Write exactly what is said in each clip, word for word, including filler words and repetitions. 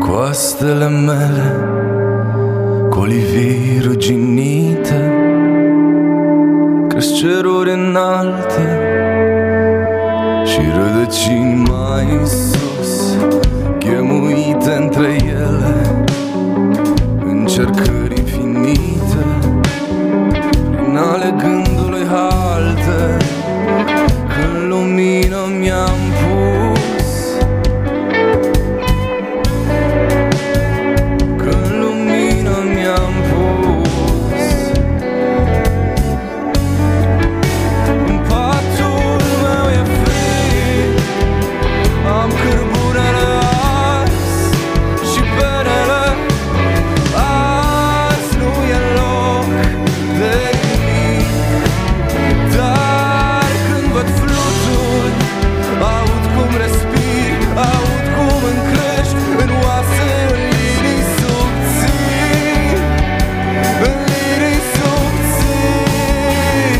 coastele mele, cu olivii ruginite, cresc ceruri înalte și rădăcini mai sus, chemuite între ele, încercări infinite, prin ale gândului halte, când lumină mi-am pus, când lumină mi-am pus. În patul meu e frig, am cărbunele ars și penele. Azi nu e loc de nimic, dar când văd fluturi, aud cum respiri, aud cum încrești în oase, în linii subțiri, în linii subțiri.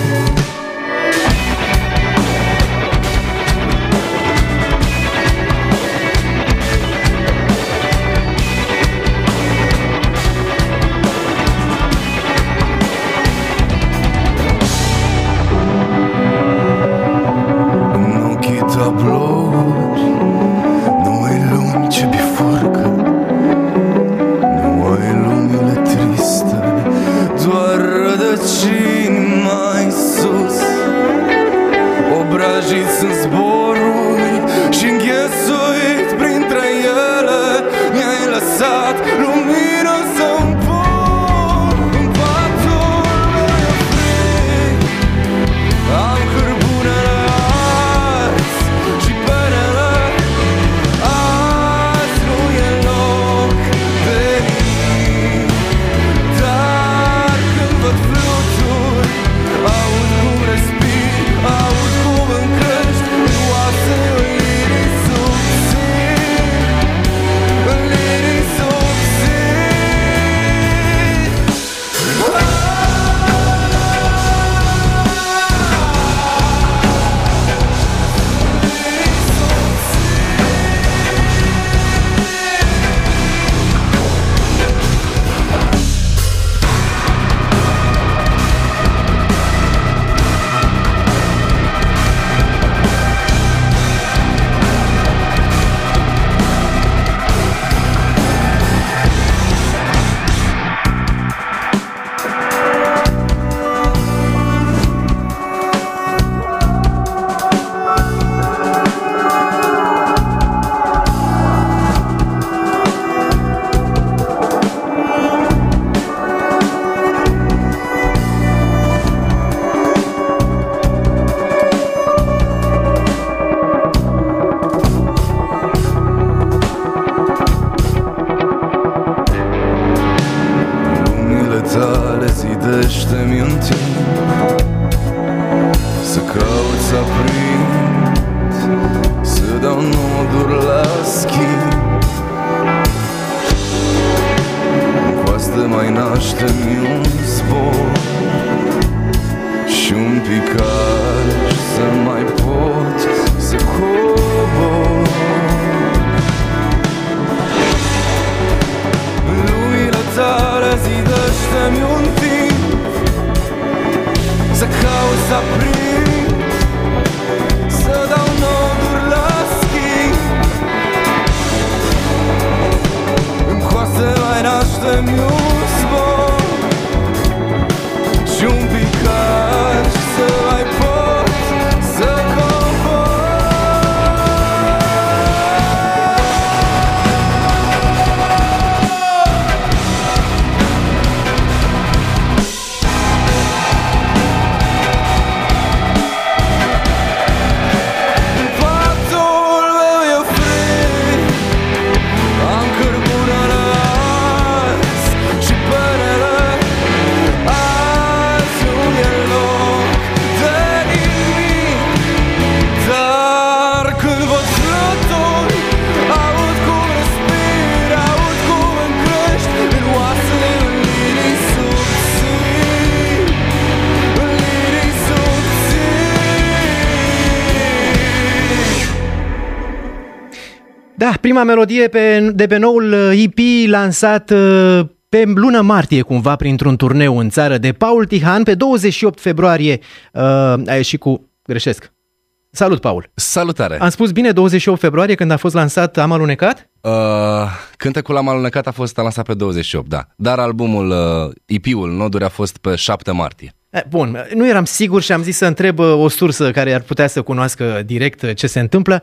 În ochii tablouri, nu-i lumi ce bifurcă, nu-i lumile triste, doar rădăcini mai sus. Obrajiți în zboruri și înghesuit printre ele, mi-ai lăsat lumină să-mi pun. În patul meu e frig, am cărbunele ars și Da, prima melodie pe, de pe noul E P lansat pe lună martie, cumva, printr-un turneu în țară de Paul Tihan. Pe douăzeci și opt februarie uh, a ieșit cu... Greșesc. Salut, Paul! Salutare! Am spus bine douăzeci și opt februarie când a fost lansat Am Alunecat? Uh, cântecul Am Alunecat a fost lansat pe douăzeci și opt, da. Dar albumul, uh, E P-ul Noduri a fost pe șapte martie. Bun, nu eram sigur și am zis să întreb o sursă care ar putea să cunoască direct ce se întâmplă.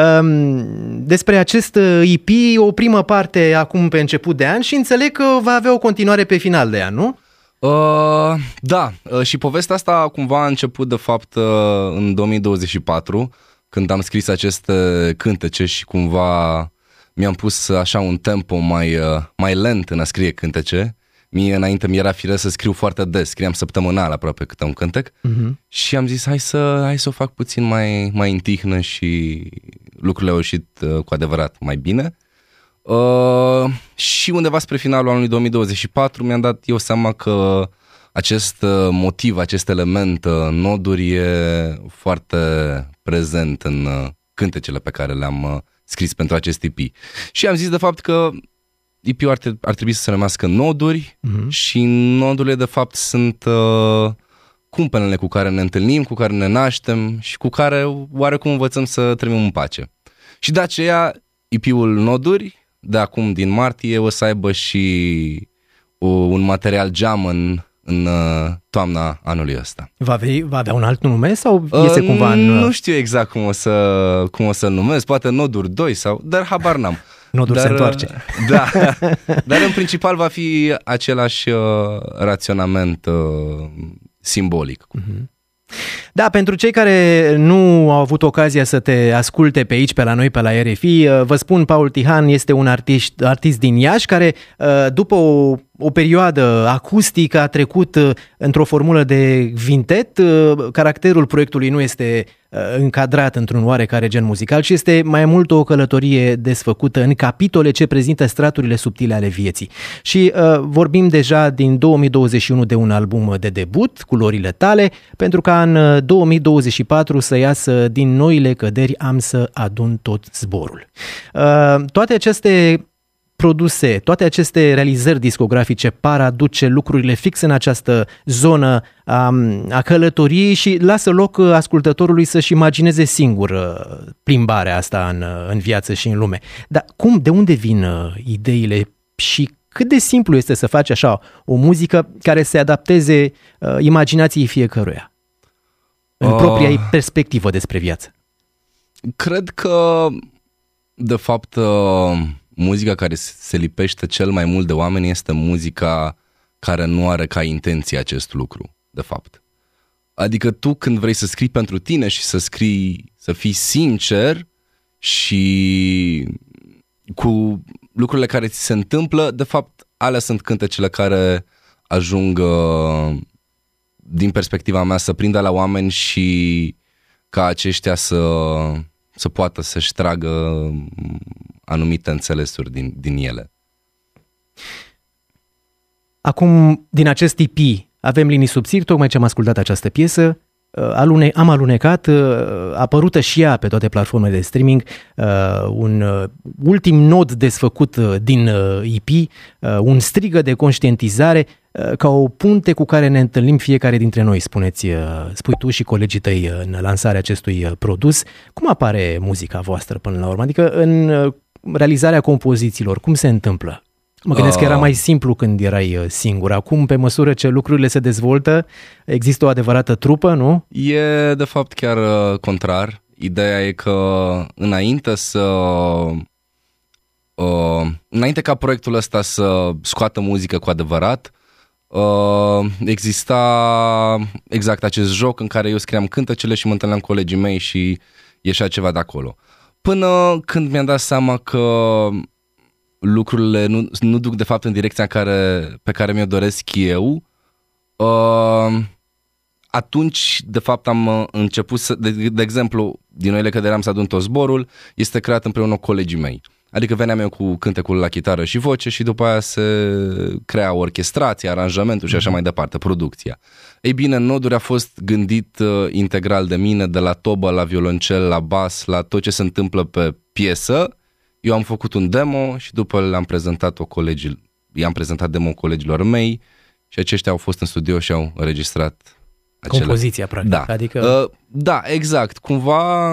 Despre acest E P, o primă parte acum pe început de an și înțeleg că va avea o continuare pe final de an, nu? Uh, da, uh, și povestea asta cumva a început de fapt uh, în două mii douăzeci și patru, când am scris aceste cântece și cumva mi-am pus așa un tempo mai, uh, mai lent în a scrie cântece. Mie înainte mi-era firesc să scriu foarte des, scriam săptămânal aproape câte un cântec uh-huh. și am zis hai să, hai să o fac puțin mai, mai în tihnă și lucrurile au ieșit uh, cu adevărat mai bine. Uh, și undeva spre finalul anului două mii douăzeci și patru mi-am dat eu seama că acest uh, motiv, acest element uh, noduri e foarte prezent în uh, cântecele pe care le-am uh, scris pentru acest E P. Și am zis de fapt că E P-ul ar, ar trebui să se numească Noduri uh-huh. și nodurile de fapt sunt uh, cumpenele cu care ne întâlnim, cu care ne naștem și cu care oarecum învățăm să trăim în pace. Și de aceea E P-ul Noduri de acum din martie o să aibă și o, un material jam în, în uh, toamna anului ăsta. Va avea, va avea un alt nume sau iese uh, cumva în... Nu știu exact cum o, să, cum o să-l numesc, poate Noduri doi sau... dar habar n-am. Noduri se întoarce. Da, dar în principal va fi același uh, raționament uh, simbolic. Uh-huh. Da, pentru cei care nu au avut ocazia să te asculte pe aici, pe la noi, pe la R F I, vă spun, Paul Tihan este un artist, artist din Iași care după o, o perioadă acustică a trecut într-o formulă de vintet. Caracterul proiectului nu este încadrat într-un oarecare gen muzical, ci este mai mult o călătorie desfăcută în capitole ce prezintă straturile subtile ale vieții. Și uh, vorbim deja din două mii douăzeci și unu de un album de debut, Culorile tale, pentru ca în două mii douăzeci și patru să iasă Din noile căderi am să adun tot zborul. Uh, toate aceste produse, toate aceste realizări discografice par aduce lucrurile fix în această zonă a, a călătoriei și lasă loc ascultătorului să-și imagineze singur plimbarea asta în, în viață și în lume. Dar cum, de unde vin ideile și cât de simplu este să faci așa o muzică care se adapteze uh, imaginației fiecăruia în uh, propria ei perspectivă despre viață? Cred că, de fapt, uh... muzica care se lipește cel mai mult de oameni este muzica care nu are ca intenție acest lucru, de fapt. Adică tu când vrei să scrii pentru tine și să scrii, să fii sincer și cu lucrurile care ți se întâmplă, de fapt, alea sunt cântecele care ajung, din perspectiva mea, să prindă la oameni și ca aceștia să, să poată să-și tragă anumite înțelesuri din, din ele. Acum, din acest E P, avem Linii subțiri, tocmai ce am ascultat această piesă, Alune, am alunecat, apărută și ea pe toate platformele de streaming, un ultim nod desfăcut din E P, un strigă de conștientizare, ca o punte cu care ne întâlnim fiecare dintre noi, spuneți, spui tu și colegii tăi în lansarea acestui produs. Cum apare muzica voastră până la urmă? Adică în realizarea compozițiilor, cum se întâmplă? Mă gândesc că era mai simplu când erai singur. Acum, pe măsură ce lucrurile se dezvoltă, există o adevărată trupă, nu? E, de fapt, chiar contrar. Ideea e că înainte să... Uh, înainte ca proiectul ăsta să scoată muzică cu adevărat, uh, exista exact acest joc în care eu scriam cântecele și mă întâlneam cu colegii mei și ieșea ceva de acolo. Până când mi-am dat seama că lucrurile nu, nu duc de fapt în direcția care, pe care mi-o doresc eu, uh, atunci de fapt am început să, de, de exemplu, Din noile căderi am să adun tot zborul, este creat împreună cu colegii mei. Adică veneam eu cu cântecul la chitară și voce și după aia se crea orchestrația, aranjamentul și așa mai departe, producția. Ei bine, Noduri a fost gândit uh, integral de mine, de la tobă, la violoncel, la bas, la tot ce se întâmplă pe piesă Eu am făcut un demo și după le-am prezentat-o colegii, i-am prezentat demo colegilor mei și aceștia au fost în studio și au înregistrat acele... Compoziția, practic. Da, adică... uh, da, exact. Cumva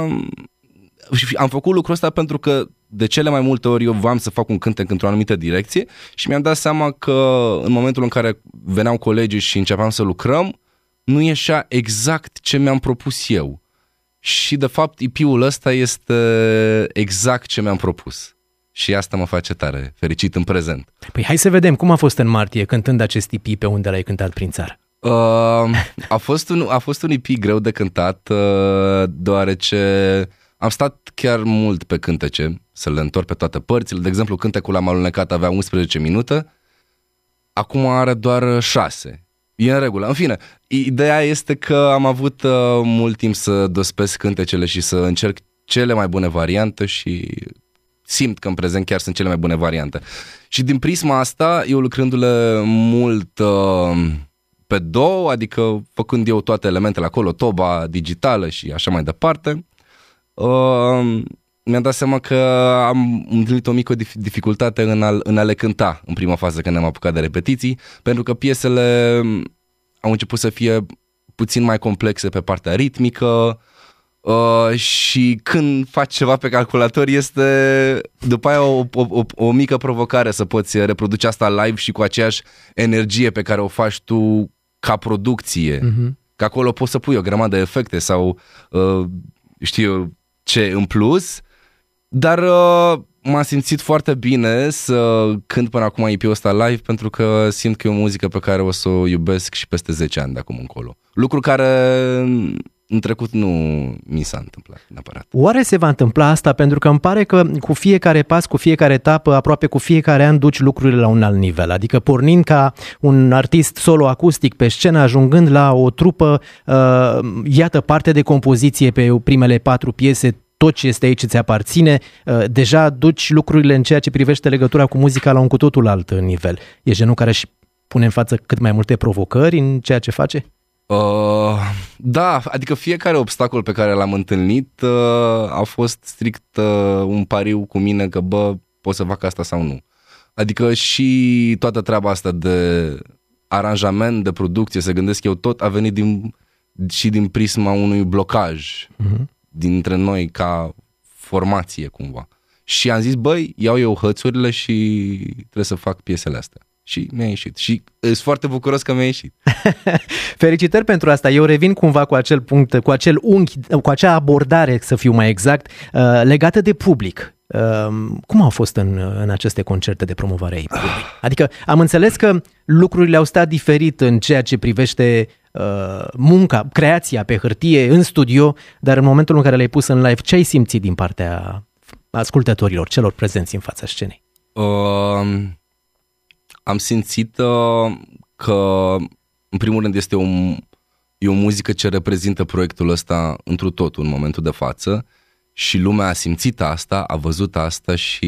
am făcut lucrul ăsta pentru că de cele mai multe ori eu voiam să fac un cântec într-o anumită direcție și mi-am dat seama că în momentul în care veneau colegii și începeam să lucrăm, nu ieșea exact ce mi-am propus eu. Și de fapt E P-ul ăsta este exact ce mi-am propus. Și asta mă face tare fericit în prezent. Păi hai să vedem cum a fost în martie cântând acest E P pe unde l-ai cântat prin țară. Uh, a, fost un, a fost un E P greu de cântat, uh, deoarece am stat chiar mult pe cântece, să le întorc pe toate părțile. De exemplu, cântecul L-am alunecat avea unsprezece minute, acum are doar șase. E în regulă. În fine, ideea este că am avut uh, mult timp să dospesc cântecele și să încerc cele mai bune variante și simt că în prezent chiar sunt cele mai bune variante. Și din prisma asta, eu lucrându-le mult uh, pe două, adică făcând eu toate elementele acolo, toba digitală și așa mai departe, uh, mi-am dat seama că am întâlnit o mică dificultate în a, în a le cânta în prima fază când ne-am apucat de repetiții, pentru că piesele au început să fie puțin mai complexe pe partea ritmică uh, și când faci ceva pe calculator este după aia o, o, o, o mică provocare să poți reproduce asta live și cu aceeași energie pe care o faci tu ca producție. Mm-hmm. Că acolo poți să pui o grămadă de efecte sau uh, știu ce în plus. Dar uh, m-am simțit foarte bine să cânt până acum E P-ul ăsta live pentru că simt că e o muzică pe care o să o iubesc și peste zece ani de acum încolo. Lucru care în trecut nu mi s-a întâmplat neapărat. Oare se va întâmpla asta? Pentru că îmi pare că cu fiecare pas, cu fiecare etapă, aproape cu fiecare an duci lucrurile la un alt nivel. Adică pornind ca un artist solo acustic pe scenă, ajungând la o trupă, uh, iată, parte de compoziție pe primele patru piese, tot ce este aici îți aparține, deja duci lucrurile în ceea ce privește legătura cu muzica la un cu totul alt nivel. E genul care își pune în față cât mai multe provocări în ceea ce face? Uh, da, adică fiecare obstacol pe care l-am întâlnit uh, a fost strict uh, un pariu cu mine că bă, pot să fac asta sau nu. Adică și toată treaba asta de aranjament, de producție, să gândesc eu tot, a venit din, și din prisma unui blocaj. Uh-huh. Dintre noi ca formație cumva. Și am zis, băi, iau eu hățurile și trebuie să fac piesele astea. Și mi-a ieșit. Și sunt foarte bucuros că mi-a ieșit. Felicitări pentru asta. Eu revin cumva cu acel punct, cu acel unghi, cu acea abordare, să fiu mai exact, legată de public. Cum au fost în, în aceste concerte de promovare a E P-ului? Adică am înțeles că lucrurile au stat diferit în ceea ce privește uh, munca, creația pe hârtie, în studio, dar în momentul în care le-ai pus în live, ce ai simțit din partea ascultătorilor, celor prezenți în fața scenei? Uh, am simțit uh, că, în primul rând, este o, e o muzică ce reprezintă proiectul ăsta întru totul în momentul de față. Și lumea a simțit asta, a văzut asta și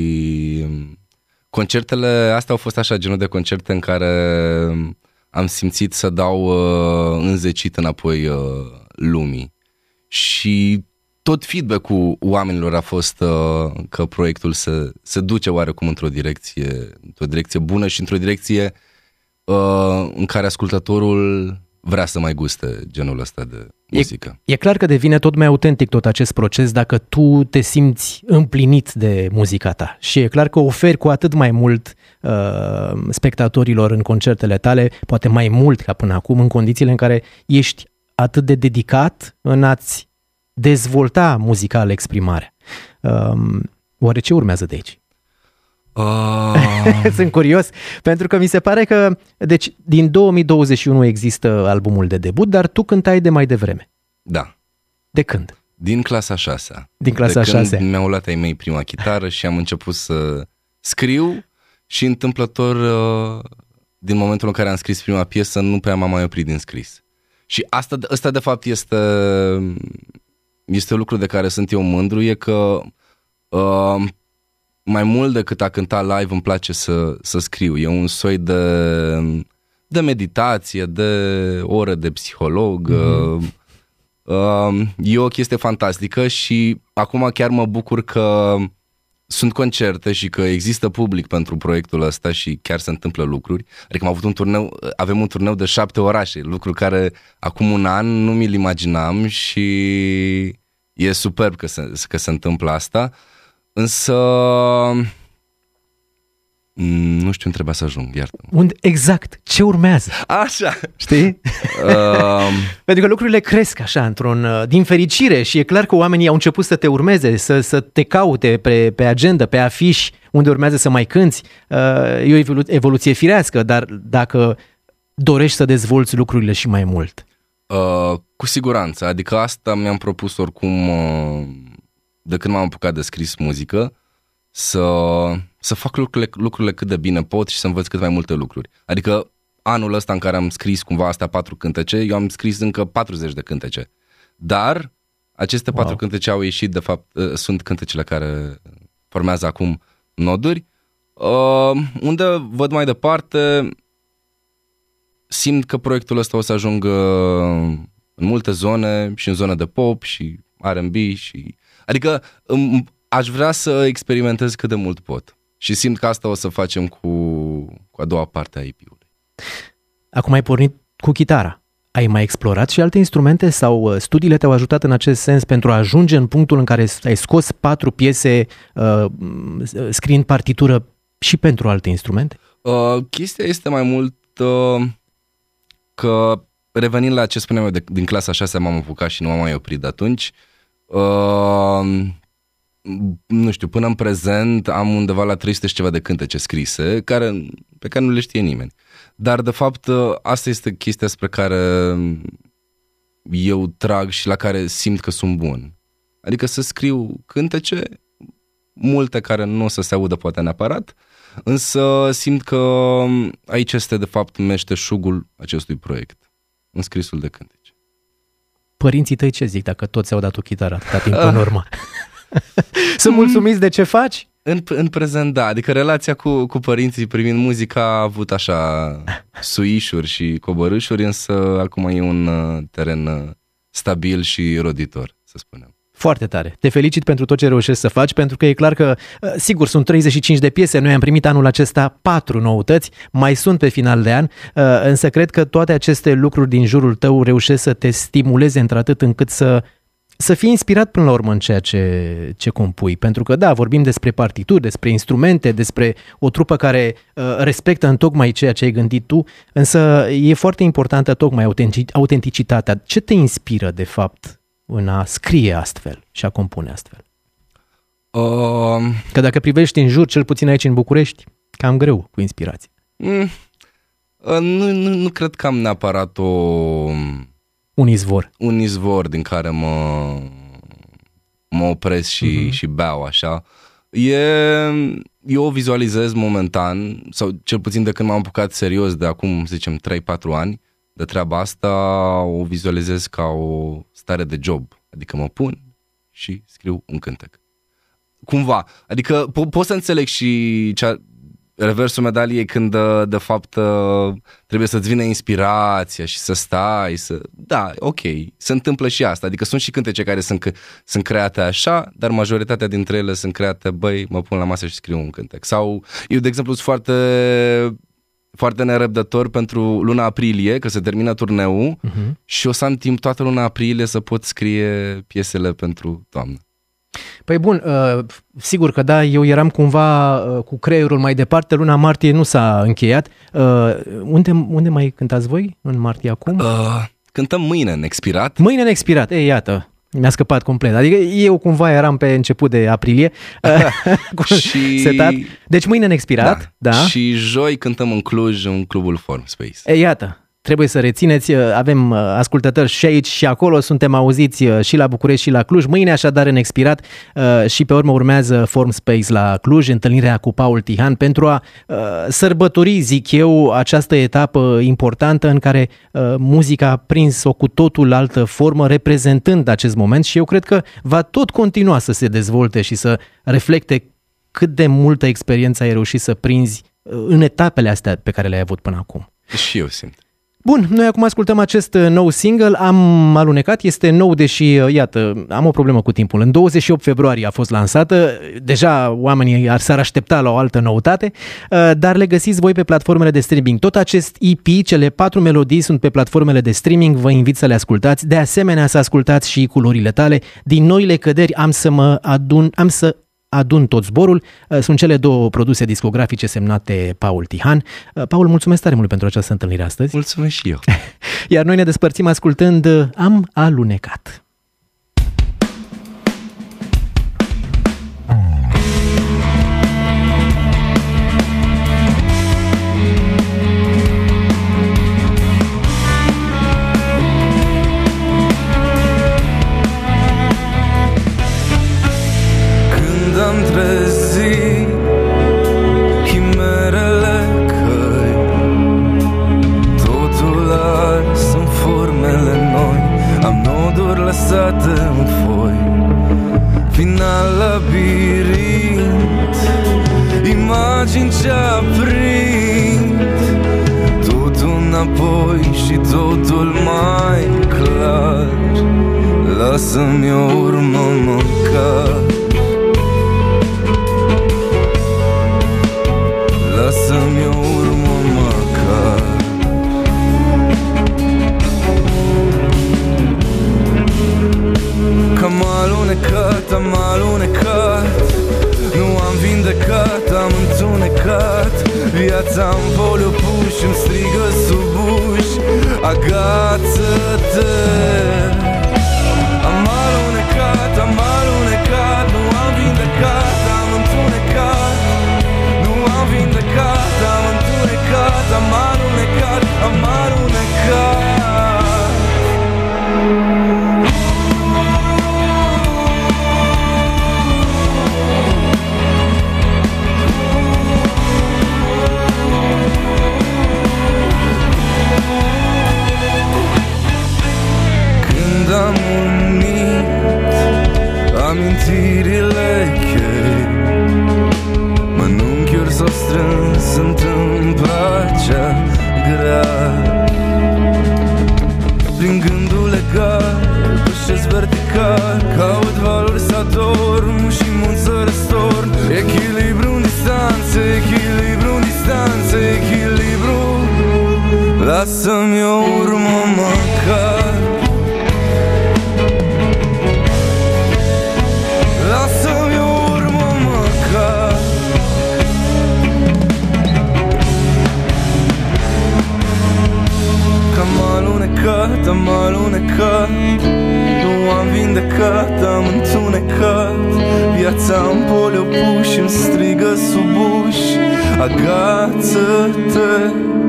concertele astea au fost așa, genul de concerte în care am simțit să dau uh, înzecit înapoi uh, lumii. Și tot feedback-ul oamenilor a fost uh, că proiectul se, se duce oarecum într-o direcție, într-o direcție bună și într-o direcție uh, în care ascultătorul vrea să mai guste genul ăsta de muzică. E, e clar că devine tot mai autentic tot acest proces dacă tu te simți împlinit de muzica ta și e clar că oferi cu atât mai mult uh, spectatorilor în concertele tale, poate mai mult ca până acum, în condițiile în care ești atât de dedicat în a-ți dezvolta muzical exprimarea. Uh, oare ce urmează de aici? Uh... Sunt curios, pentru că mi se pare că deci din două mii douăzeci și unu există albumul de debut, dar tu cântai de mai devreme. Da. De când? Din clasa a șasea. Din clasa a șasea. De când mi-au luat ai mei prima chitară și am început să scriu și întâmplător din momentul în care am scris prima piesă nu prea m-am mai oprit din scris. Și asta, asta de fapt este este lucru de care sunt eu mândru, e că uh, mai mult decât a cânta live îmi place să, să scriu. E un soi de, de meditație, de ore de psiholog. Mm-hmm. Uh, e o chestie fantastică și acum chiar mă bucur că sunt concerte și că există public pentru proiectul ăsta și chiar se întâmplă lucruri. Adică am avut un turneu, avem un turneu de șapte orașe, lucru care acum un an nu mi-l imaginam și e superb că se, că se întâmplă asta. Însă nu știu unde trebuia să ajung, iartă-mă. Unde, exact, ce urmează? Așa. Știi? Uh... Pentru că lucrurile cresc așa, într-un, din fericire, și e clar că oamenii au început să te urmeze, să, să te caute pe, pe agenda, pe afiș, unde urmează să mai cânți. E o evolu- evoluție firească, dar dacă dorești să dezvolți lucrurile și mai mult. Uh, cu siguranță, adică asta mi-am propus oricum uh, de când m-am apucat de scris muzică, să, să fac lucrurile, lucrurile cât de bine pot și să învăț cât mai multe lucruri. Adică anul ăsta în care am scris cumva astea patru cântece, eu am scris încă patruzeci de cântece. Dar aceste wow. patru cântece au ieșit, de fapt, sunt cântecele care formează acum noduri, uh, unde văd mai departe, simt că proiectul ăsta o să ajungă în multe zone, și în zone de pop și R and B și... Adică aș vrea să experimentez cât de mult pot. Și simt că asta o să facem cu, cu a doua parte a E P-ului. Acum ai pornit cu chitara. Ai mai explorat și alte instrumente sau studiile te-au ajutat în acest sens pentru a ajunge în punctul în care ai scos patru piese uh, scriind partitură și pentru alte instrumente? Uh, chestia este mai mult uh, că, revenind la ce spuneam eu de, din clasa a șasea, m-am apucat și nu m-am mai oprit de atunci. Uh, nu știu, până în prezent am undeva la trei sute și ceva de cântece scrise, care, pe care nu le știe nimeni. Dar, de fapt, asta este chestia spre care eu trag și la care simt că sunt bun. Adică să scriu cântece, multe care nu o să se audă poate neapărat, însă simt că aici este, de fapt, meșteșugul acestui proiect, în scrisul de cântece. Părinții tăi ce zic dacă toți au dat o chitară atâta timp în urmă? Sunt mulțumiți de ce faci? În, în prezent, da. Adică relația cu, cu părinții privind muzica a avut așa suișuri și coborâșuri, însă acum e un teren stabil și roditor, să spunem. Foarte tare. Te felicit pentru tot ce reușești să faci, pentru că e clar că, sigur, sunt treizeci și cinci de piese, noi am primit anul acesta patru noutăți, mai sunt pe final de an, însă cred că toate aceste lucruri din jurul tău reușesc să te stimuleze într-atât încât să să fii inspirat până la urmă în ceea ce, ce compui. Pentru că, da, vorbim despre partituri, despre instrumente, despre o trupă care uh, respectă întocmai ceea ce ai gândit tu, însă e foarte importantă tocmai autentic- autenticitatea. Ce te inspiră, de fapt, în a scrie astfel și a compune astfel? Uh... Că dacă privești în jur, cel puțin aici în București, cam greu cu inspirație. Mm. Uh, nu, nu, nu cred că am neapărat o... Un izvor. Un izvor din care mă, mă opresc și, uh-huh. și beau așa. E, eu o vizualizez momentan, sau cel puțin de când m-am apucat serios de acum, să zicem, trei patru ani, de treaba asta, o vizualizez ca o stare de job. Adică mă pun și scriu un cântec. Cumva. Adică po- pot să înțeleg și cea... reversul medaliei când, de fapt, trebuie să-ți vină inspirația și să stai, să... Da, ok, se întâmplă și asta. Adică sunt și cântece care sunt, sunt create așa, dar majoritatea dintre ele sunt create, băi, mă pun la masă și scriu un cântec. Sau eu, de exemplu, sunt foarte, foarte nerăbdător pentru luna aprilie, că se termină turneul, uh-huh. și o să am timp toată luna aprilie să pot scrie piesele pentru toamnă. Păi bun, uh, sigur că da, eu eram cumva uh, cu creierul mai departe, luna martie nu s-a încheiat. Uh, unde, unde mai cântați voi în martie acum? Uh, cântăm mâine în expirat. Mâine în expirat, ei, iată, mi-a scăpat complet. Adică eu cumva eram pe început de aprilie uh, și... setat. Deci mâine în expirat, da. da. Și joi cântăm în Cluj, în clubul Form Space. Ei, iată. Trebuie să rețineți, avem ascultători și aici și acolo, suntem auziți și la București și la Cluj. Mâine așadar în expirat și pe urmă urmează Form Space la Cluj, întâlnirea cu Paul Tihan pentru a sărbători, zic eu, această etapă importantă în care muzica a prins o cu totul altă formă reprezentând acest moment și eu cred că va tot continua să se dezvolte și să reflecte cât de multă experiență ai reușit să prinzi în etapele astea pe care le-ai avut până acum. Și eu simt. Bun, noi acum ascultăm acest nou single, Am alunecat, este nou, deși, iată, am o problemă cu timpul. În douăzeci și opt februarie a fost lansată, deja oamenii ar s-ar aștepta la o altă noutate, dar le găsiți voi pe platformele de streaming. Tot acest E P, cele patru melodii sunt pe platformele de streaming, vă invit să le ascultați. De asemenea, să ascultați și Culorile tale. Din noile căderi am să mă adun, am să adun tot zborul. Sunt cele două produse discografice semnate Paul Tihan. Paul, mulțumesc tare mult pentru această întâlnire astăzi. Mulțumesc și eu. Iar noi ne despărțim ascultând Am alunecat. În foi, final labirint, imagini ce aprind, totul înapoi și totul mai clar. Lasă-mi o urmă măcar, lasă-mi o urmă măcar. Că am alunecat, am alunecat, nu am vindecat, am întunecat. Viața în poliu puși îmi strigă sub uși, agață-te. Am alunecat, am alunecat, nu am vindecat, am întunecat. Nu am vindecat, am întunecat, am alunecat, am alunecat. Am unit amintirile chei, mănunchiuri s-au strâns în pacea grea. Prin gândul legat, pășesc vertical, caut valori să adorm și munți să răstorn. Echilibru în distanță, echilibru în distanță, echilibru. Lasă-mi o urmă măcar, lasă-mi o urmă măcar. Că am alunecat, am alunecat, nu am vindecat, am întunecat. Viața în poliu puși îmi strigă sub uși, agață-te.